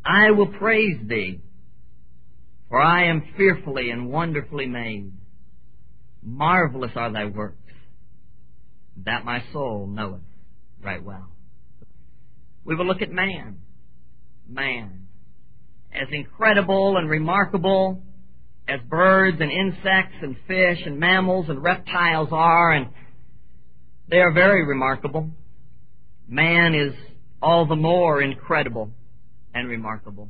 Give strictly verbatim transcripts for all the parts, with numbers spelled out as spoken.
I will praise thee, for I am fearfully and wonderfully made. Marvelous are thy works, that my soul knoweth right well. We will look at man. Man. As incredible and remarkable as birds and insects and fish and mammals and reptiles are, and they are very remarkable, man is all the more incredible and remarkable.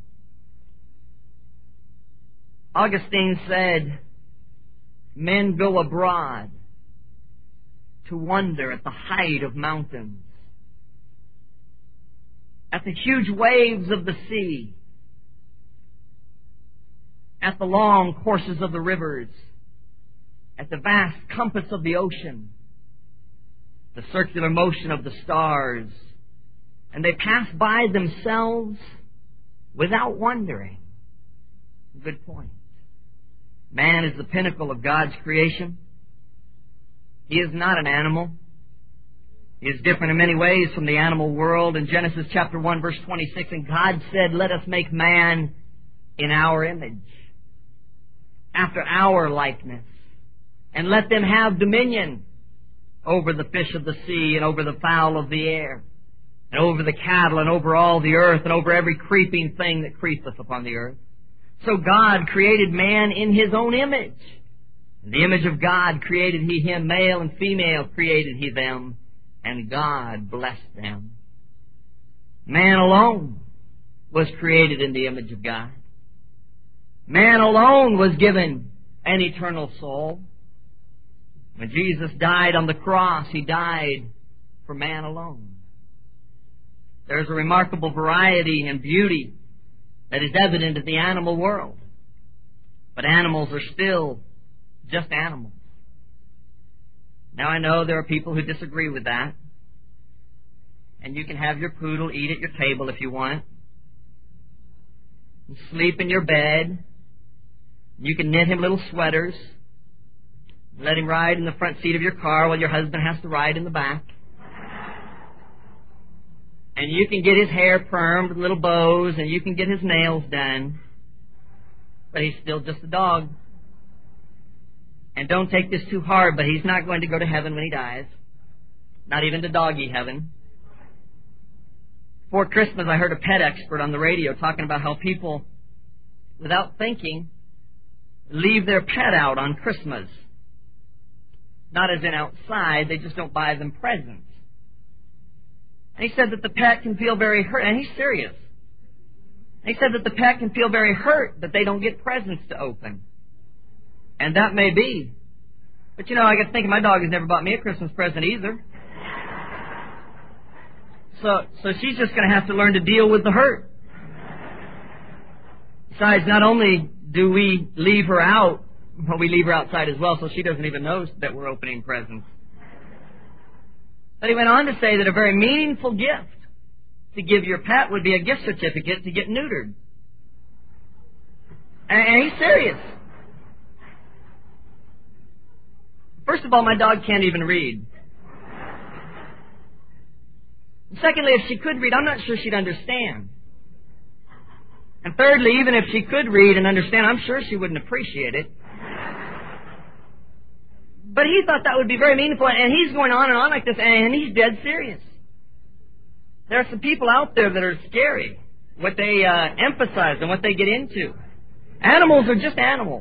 Augustine said, men go abroad to wonder at the height of mountains, at the huge waves of the sea, at the long courses of the rivers, at the vast compass of the ocean, the circular motion of the stars, and they pass by themselves without wondering. Good point. Man is the pinnacle of God's creation. He is not an animal. He is different in many ways from the animal world. In Genesis chapter one, verse twenty-six, and God said, let us make man in our image, after our likeness, and let them have dominion over the fish of the sea, and over the fowl of the air, and over the cattle, and over all the earth, and over every creeping thing that creepeth upon the earth. So God created man in His own image. In the image of God created He him, male and female created He them, and God blessed them. Man alone was created in the image of God. Man alone was given an eternal soul. When Jesus died on the cross, He died for man alone. There's a remarkable variety and beauty that is evident in the animal world. But animals are still just animals. Now I know there are people who disagree with that. And you can have your poodle eat at your table if you want. And sleep in your bed. You can knit him little sweaters. Let him ride in the front seat of your car while your husband has to ride in the back. And you can get his hair permed with little bows, and you can get his nails done. But he's still just a dog. And don't take this too hard, but he's not going to go to heaven when he dies. Not even to doggy heaven. Before Christmas, I heard a pet expert on the radio talking about how people, without thinking, leave their pet out on Christmas. Not as in outside, they just don't buy them presents. And he said that the pet can feel very hurt, and he's serious. And he said that the pet can feel very hurt that they don't get presents to open. And that may be. But you know, I got thinking my dog has never bought me a Christmas present either. So, so she's just going to have to learn to deal with the hurt. Besides, not only do we leave her out, but we leave her outside as well, so she doesn't even know that we're opening presents. But he went on to say that a very meaningful gift to give your pet would be a gift certificate to get neutered. And he's serious. First of all, my dog can't even read. Secondly, if she could read, I'm not sure she'd understand. And thirdly, even if she could read and understand, I'm sure she wouldn't appreciate it. But he thought that would be very meaningful, and he's going on and on like this, and he's dead serious. There are some people out there that are scary, what they uh, emphasize and what they get into. Animals are just animals.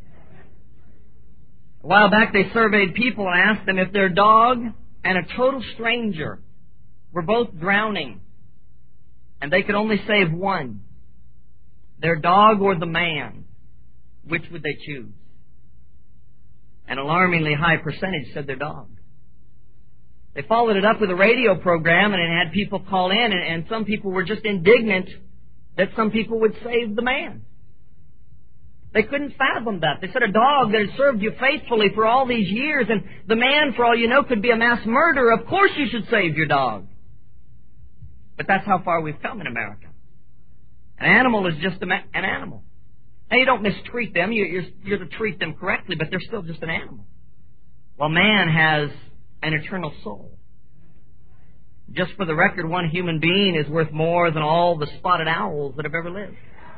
A while back they surveyed people and asked them if their dog and a total stranger were both drowning, and they could only save one, their dog or the man, which would they choose? An alarmingly high percentage said their dog. They followed it up with a radio program, and it had people call in, and, and some people were just indignant that some people would save the man. They couldn't fathom that. They said a dog that had served you faithfully for all these years, and the man, for all you know, could be a mass murderer. Of course you should save your dog. But that's how far we've come in America. An animal is just a ma- an animal. Now, you don't mistreat them. You, you're, you're to treat them correctly, but they're still just an animal. While man has an eternal soul. Just for the record, one human being is worth more than all the spotted owls that have ever lived.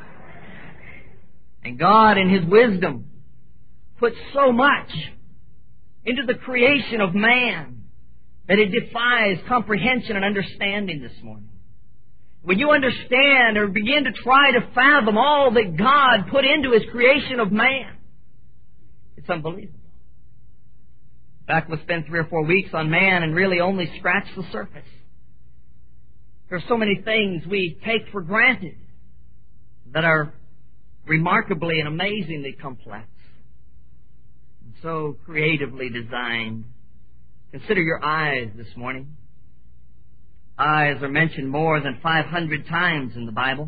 And God, in His wisdom, put so much into the creation of man that it defies comprehension and understanding this morning. When you understand or begin to try to fathom all that God put into His creation of man, it's unbelievable. In fact, we'll spend three or four weeks on man and really only scratch the surface. There are so many things we take for granted that are remarkably and amazingly complex and so creatively designed. Consider your eyes this morning. Eyes are mentioned more than five hundred times in the Bible.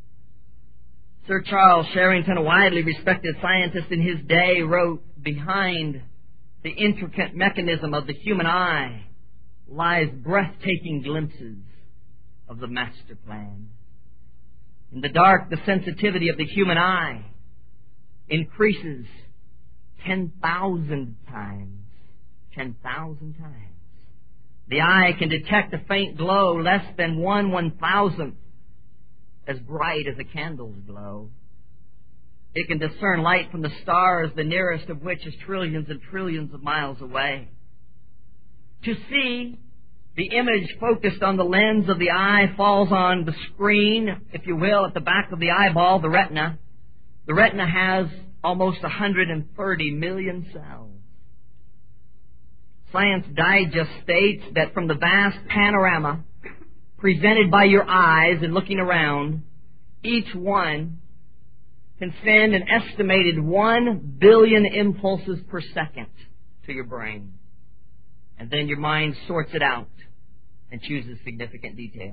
Sir Charles Sherrington, a widely respected scientist in his day, wrote, "Behind the intricate mechanism of the human eye lies breathtaking glimpses of the master plan. In the dark, the sensitivity of the human eye increases ten thousand times. ten thousand times. The eye can detect a faint glow less than one one-thousandth as bright as a candle's glow. It can discern light from the stars, the nearest of which is trillions and trillions of miles away. To see, the image focused on the lens of the eye falls on the screen, if you will, at the back of the eyeball, the retina. The retina has almost one hundred thirty million cells. Science Digest states that from the vast panorama presented by your eyes and looking around, each one can send an estimated one billion impulses per second to your brain. And then your mind sorts it out and chooses significant details.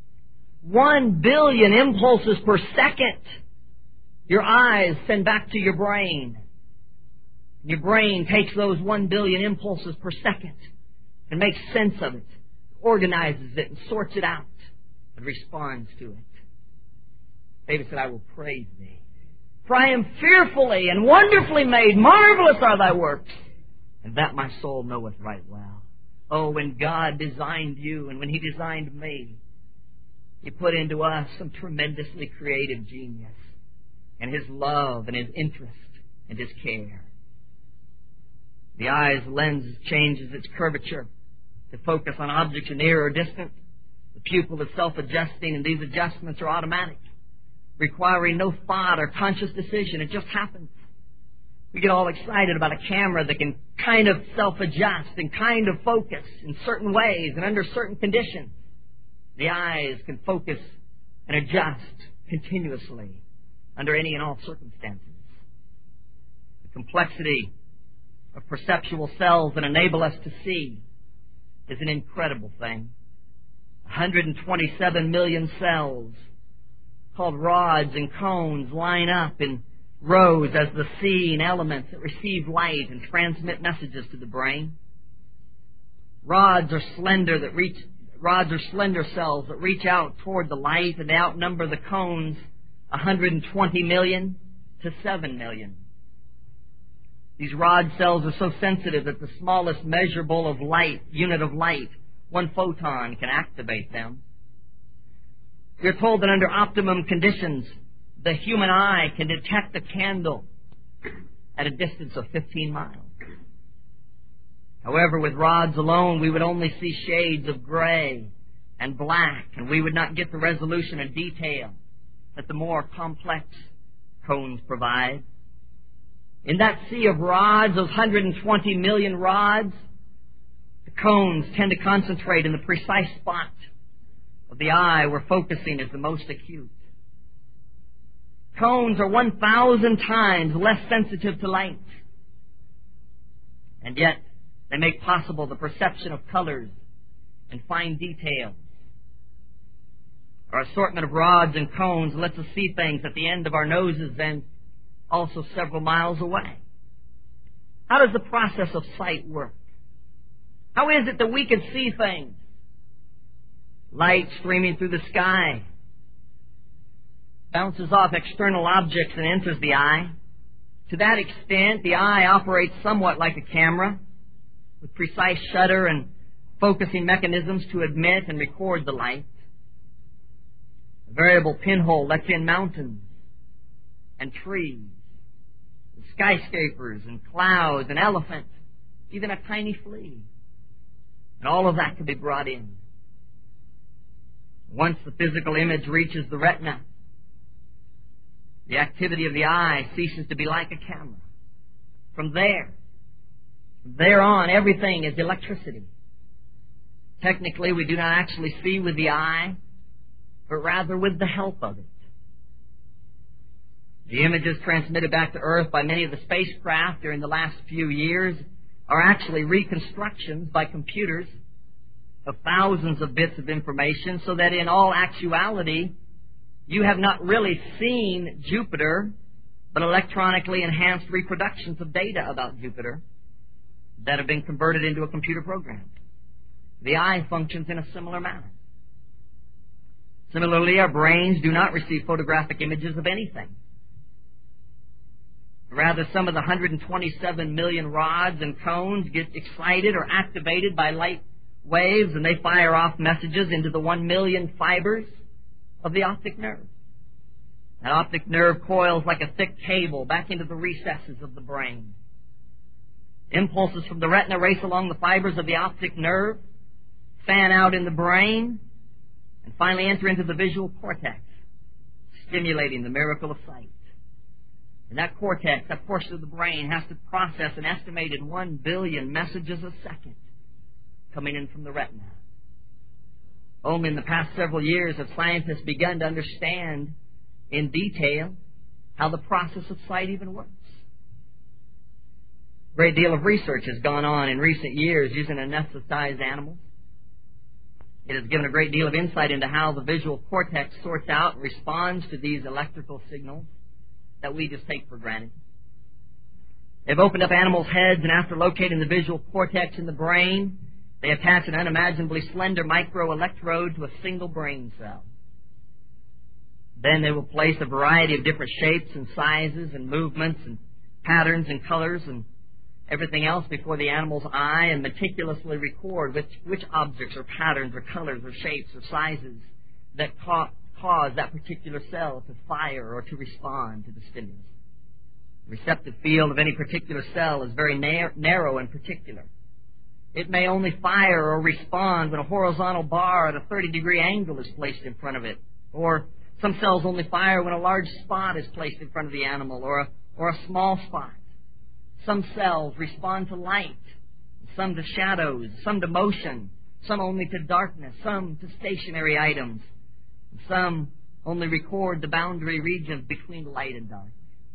One billion impulses per second your eyes send back to your brain. Your brain takes those one billion impulses per second and makes sense of it, organizes it, and sorts it out, and responds to it. David said, "I will praise thee. For I am fearfully and wonderfully made. Marvelous are thy works, and that my soul knoweth right well." Oh, when God designed you and when He designed me, He put into us some tremendously creative genius and His love and His interest and His care. The eye's lens changes its curvature to focus on objects near or distant. The pupil is self-adjusting, and these adjustments are automatic, requiring no thought or conscious decision. It just happens. We get all excited about a camera that can kind of self-adjust and kind of focus in certain ways and under certain conditions. The eyes can focus and adjust continuously under any and all circumstances. The complexity of perceptual cells that enable us to see is an incredible thing. one hundred twenty-seven million cells called rods and cones line up in rows as the seeing elements that receive light and transmit messages to the brain. Rods are slender that reach rods are slender cells that reach out toward the light, and they outnumber the cones one hundred twenty million to seven million. These rod cells are so sensitive that the smallest measurable of light, unit of light, one photon, can activate them. We are told that under optimum conditions, the human eye can detect a candle at a distance of fifteen miles. However, with rods alone, we would only see shades of gray and black, and we would not get the resolution and detail that the more complex cones provide. In that sea of rods, those one hundred twenty million rods, the cones tend to concentrate in the precise spot of the eye where focusing is the most acute. Cones are one thousand times less sensitive to light, and yet they make possible the perception of colors and fine details. Our assortment of rods and cones lets us see things at the end of our noses and also several miles away. How does the process of sight work? How is it that we can see things? Light streaming through the sky bounces off external objects and enters the eye. To that extent, the eye operates somewhat like a camera, with precise shutter and focusing mechanisms to admit and record the light. A variable pinhole lets in mountains and trees, and skyscrapers and clouds and elephants, even a tiny flea. And all of that can be brought in. Once the physical image reaches the retina, the activity of the eye ceases to be like a camera. From there, from there on, everything is electricity. Technically, we do not actually see with the eye, but rather with the help of it. The images transmitted back to Earth by many of the spacecraft during the last few years are actually reconstructions by computers of thousands of bits of information, so that in all actuality, you have not really seen Jupiter, but electronically enhanced reproductions of data about Jupiter that have been converted into a computer program. The eye functions in a similar manner. Similarly, our brains do not receive photographic images of anything. Rather, some of the one hundred twenty-seven million rods and cones get excited or activated by light waves, and they fire off messages into the one million fibers of the optic nerve. That optic nerve coils like a thick cable back into the recesses of the brain. Impulses from the retina race along the fibers of the optic nerve, fan out in the brain, and finally enter into the visual cortex, stimulating the miracle of sight. And that cortex, that portion of the brain, has to process an estimated one billion messages a second coming in from the retina. Only in the past several years have scientists begun to understand in detail how the process of sight even works. A great deal of research has gone on in recent years using anesthetized animals. It has given a great deal of insight into how the visual cortex sorts out and responds to these electrical signals that we just take for granted. They've opened up animals' heads, and after locating the visual cortex in the brain, they attach an unimaginably slender microelectrode to a single brain cell. Then they will place a variety of different shapes and sizes and movements and patterns and colors and everything else before the animal's eye and meticulously record which, which objects or patterns or colors or shapes or sizes that ca- cause that particular cell to fire or to respond to the stimulus. The receptive field of any particular cell is very nar- narrow and particular. It may only fire or respond when a horizontal bar at a thirty degree angle is placed in front of it, or some cells only fire when a large spot is placed in front of the animal, or a, or a small spot. Some cells respond to light, some to shadows, some to motion, some only to darkness, some to stationary items, and some only record the boundary regions between light and dark.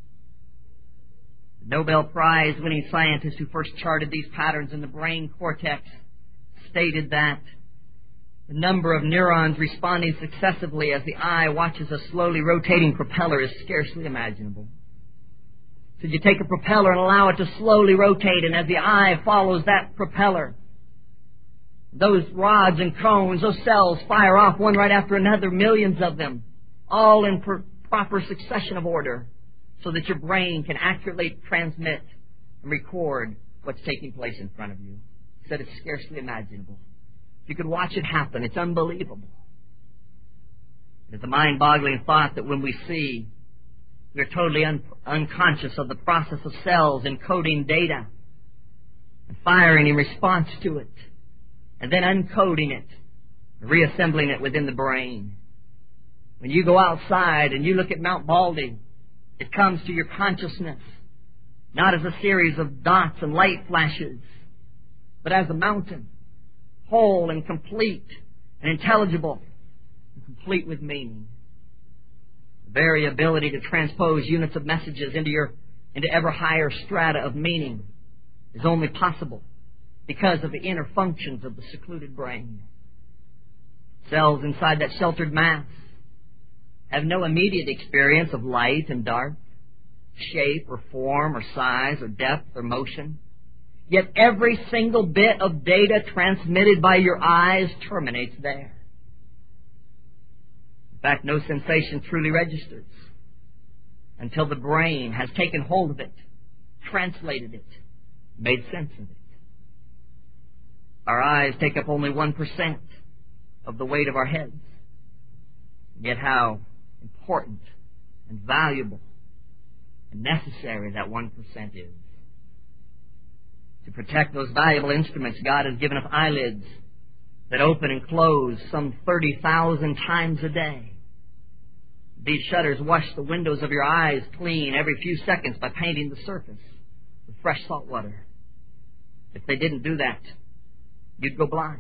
The Nobel Prize-winning scientist who first charted these patterns in the brain cortex stated that the number of neurons responding successively as the eye watches a slowly rotating propeller is scarcely imaginable. So you take a propeller and allow it to slowly rotate, and as the eye follows that propeller, those rods and cones, those cells fire off one right after another, millions of them, all in per- proper succession of order, so that your brain can accurately transmit and record what's taking place in front of you. He said it's scarcely imaginable. If you could watch it happen, it's unbelievable. It's a mind-boggling thought that when we see, we're totally un- unconscious of the process of cells encoding data and firing in response to it, and then uncoding it, reassembling it within the brain. When you go outside and you look at Mount Baldy, it comes to your consciousness not as a series of dots and light flashes, but as a mountain, whole and complete and intelligible and complete with meaning. The very ability to transpose units of messages into your into ever higher strata of meaning is only possible because of the inner functions of the secluded brain. Cells inside that sheltered mass have no immediate experience of light and dark, shape or form or size or depth or motion. Yet every single bit of data transmitted by your eyes terminates there. In fact, no sensation truly registers until the brain has taken hold of it, translated it, made sense of it. Our eyes take up only one percent of the weight of our heads. Yet how important and valuable and necessary that one percent is. To protect those valuable instruments, God has given us eyelids that open and close some thirty thousand times a day. These shutters wash the windows of your eyes clean every few seconds by painting the surface with fresh salt water. If they didn't do that, you'd go blind.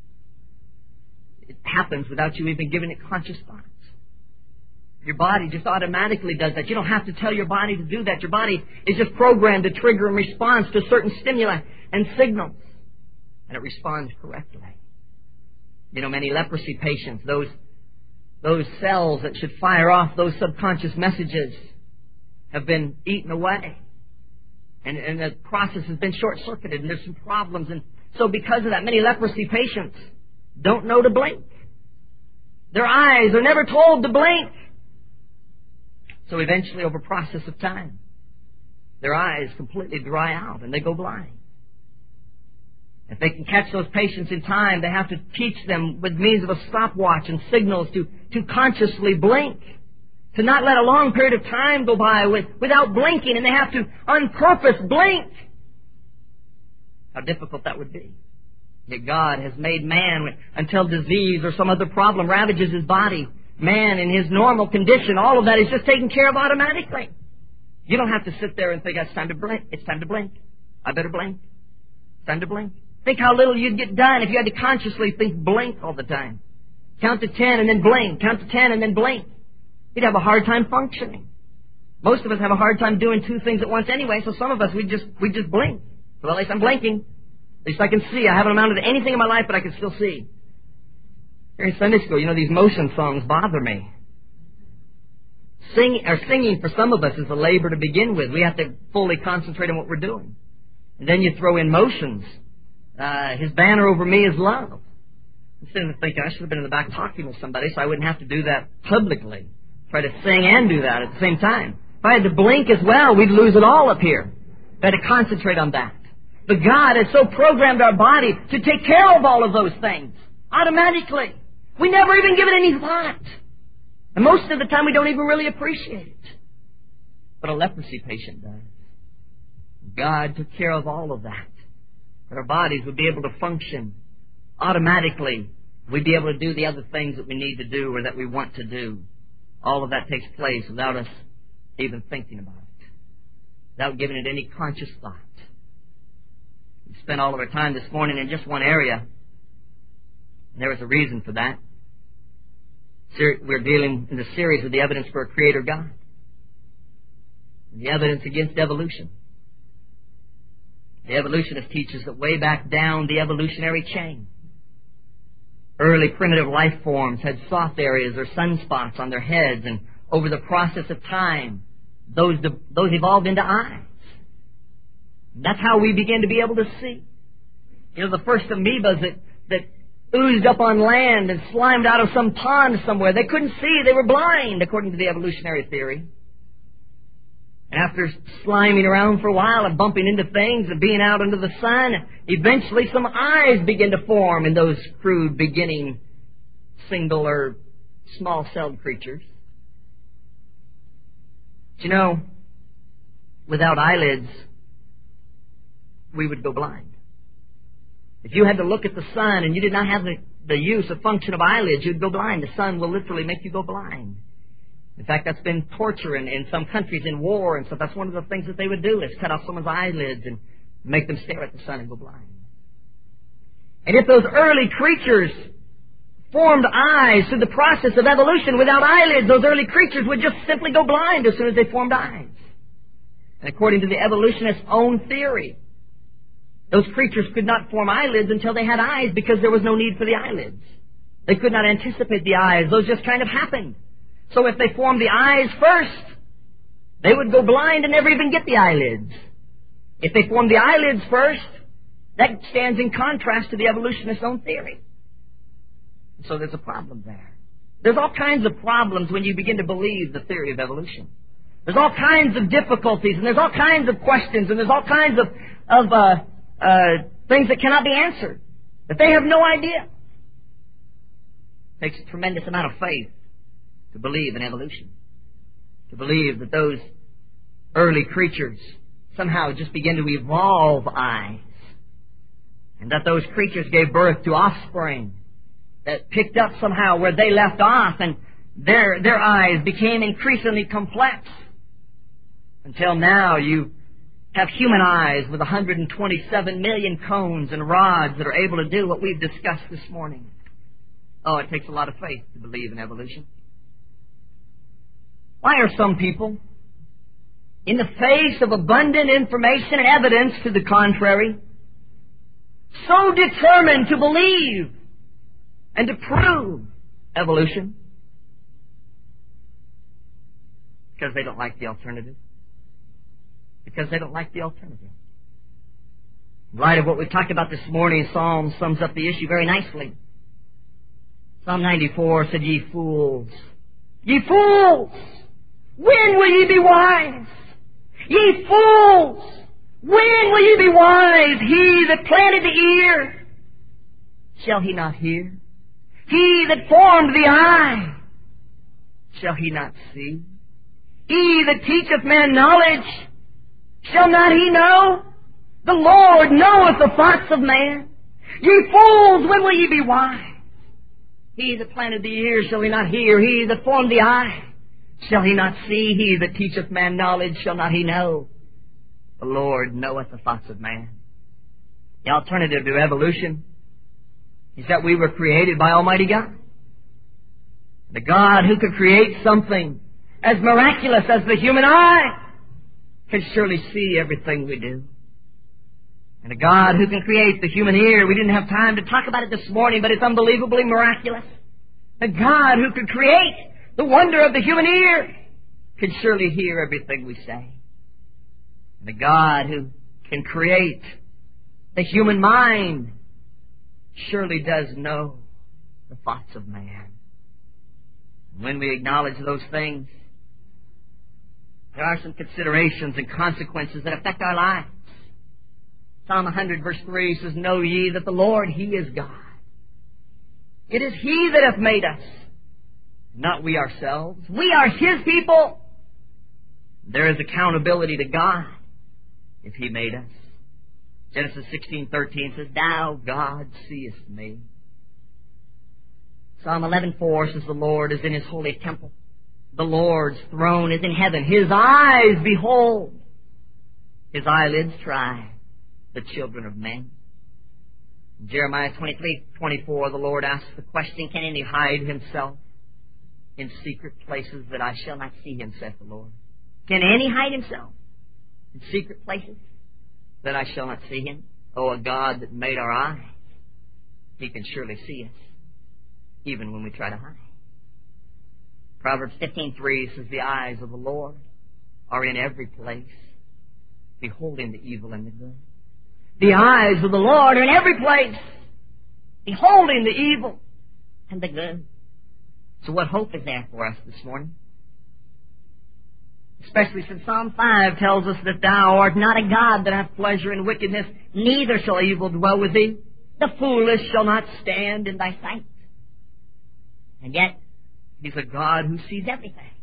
It happens without you even giving it conscious thought. Your body just automatically does that. You don't have to tell your body to do that. Your body is just programmed to trigger in response to certain stimuli and signals. And it responds correctly. You know, many leprosy patients, those, those cells that should fire off those subconscious messages have been eaten away. And, and the process has been short-circuited, and there's some problems. And so because of that, many leprosy patients don't know to blink. Their eyes are never told to blink. So eventually, over a process of time, their eyes completely dry out and they go blind. If they can catch those patients in time, they have to teach them with means of a stopwatch and signals to, to consciously blink. To not let a long period of time go by with, without blinking, and they have to, on purpose, blink. How difficult that would be. Yet God has made man, until disease or some other problem ravages his body, man in his normal condition, all of that is just taken care of automatically. You don't have to sit there and think, it's time to blink. It's time to blink. I better blink. It's time to blink. Think how little you'd get done if you had to consciously think blink all the time. Count to ten and then blink. Count to ten and then blink. You'd have a hard time functioning. Most of us have a hard time doing two things at once anyway, so some of us, we just we just blink. Well, at least I'm blinking. At least I can see. I haven't amounted to anything in my life, but I can still see. Here in Sunday school, you know, these motion songs bother me. Sing, or singing for some of us is a labor to begin with. We have to fully concentrate on what we're doing. And then you throw in motions. Uh, his banner over me is love. Instead of thinking I should have been in the back talking with somebody so I wouldn't have to do that publicly. Try to sing and do that at the same time. If I had to blink as well, we'd lose it all up here. We had to concentrate on that. But God has so programmed our body to take care of all of those things automatically. We never even give it any thought. And most of the time we don't even really appreciate it. But a leprosy patient does. God took care of all of that. That our bodies would be able to function automatically. We'd be able to do the other things that we need to do or that we want to do. All of that takes place without us even thinking about it. Without giving it any conscious thought. We spent all of our time this morning in just one area. And there was a reason for that. We're dealing in the series with the evidence for a Creator God. And the evidence against evolution. The evolutionist teaches that way back down the evolutionary chain, early primitive life forms had soft areas or sunspots on their heads, and over the process of time, those those evolved into eyes. That's how we began to be able to see. You know, the first amoebas that, that oozed up on land and slimed out of some pond somewhere, they couldn't see, they were blind, according to the evolutionary theory. And after sliming around for a while and bumping into things and being out under the sun, eventually some eyes begin to form in those crude beginning single or small-celled creatures. But you know, without eyelids, we would go blind. If you had to look at the sun and you did not have the, the use or function of eyelids, you'd go blind. The sun will literally make you go blind. In fact, that's been torture in, in some countries in war and stuff. That's one of the things that they would do is cut off someone's eyelids and make them stare at the sun and go blind. And if those early creatures formed eyes through the process of evolution without eyelids, those early creatures would just simply go blind as soon as they formed eyes. And according to the evolutionist's own theory, those creatures could not form eyelids until they had eyes because there was no need for the eyelids. They could not anticipate the eyes. Those just kind of happened. So if they formed the eyes first, they would go blind and never even get the eyelids. If they formed the eyelids first, that stands in contrast to the evolutionist's own theory. So there's a problem there. There's all kinds of problems when you begin to believe the theory of evolution. There's all kinds of difficulties, and there's all kinds of questions, and there's all kinds of, of uh, uh, things that cannot be answered. that they have no idea. It takes a tremendous amount of faith to believe in evolution, to believe that those early creatures somehow just begin to evolve eyes, and that those creatures gave birth to offspring that picked up somehow where they left off, and their their eyes became increasingly complex, until now you have human eyes with one hundred twenty-seven million cones and rods that are able to do what we've discussed this morning. Oh, it takes a lot of faith to believe in evolution. Why are some people, in the face of abundant information and evidence to the contrary, so determined to believe and to prove evolution? Because they don't like the alternative. Because they don't like the alternative. In light of what we've talked about this morning, Psalm sums up the issue very nicely. Psalm ninety-four said, "Ye fools, ye fools, when will ye be wise? Ye fools, when will ye be wise? He that planted the ear, shall he not hear? He that formed the eye, shall he not see? He that teacheth man knowledge, shall not he know? The Lord knoweth the thoughts of man. Ye fools, when will ye be wise? He that planted the ear, shall he not hear? He that formed the eye, shall he not see? He that teacheth man knowledge, shall not he know? The Lord knoweth the thoughts of man." The alternative to evolution is that we were created by Almighty God. The God who could create something as miraculous as the human eye can surely see everything we do. And a God who can create the human ear, we didn't have time to talk about it this morning, but it's unbelievably miraculous. The God who could create the wonder of the human ear can surely hear everything we say. And the God who can create the human mind surely does know the thoughts of man. And when we acknowledge those things, there are some considerations and consequences that affect our lives. Psalm one hundred verse three says, "Know ye that the Lord, He is God. It is He that hath made us, not we ourselves. We are His people." There is accountability to God if He made us. Genesis sixteen thirteen says, "Thou, God, seest me." Psalm eleven four says, "The Lord is in His holy temple. The Lord's throne is in heaven. His eyes behold. His eyelids try the children of men." In Jeremiah twenty-three twenty-four, the Lord asks the question, "Can any hide himself in secret places that I shall not see him, saith the Lord?" Can any hide himself in secret places that I shall not see him? Oh, a God that made our eyes, He can surely see us, even when we try to hide. Proverbs fifteen three says, "The eyes of the Lord are in every place, beholding the evil and the good." The eyes of the Lord are in every place, beholding the evil and the good. So what hope is there for us this morning? Especially since Psalm five tells us that Thou art not a God that hath pleasure in wickedness, neither shall evil dwell with Thee. The foolish shall not stand in Thy sight. And yet, He's a God who sees everything.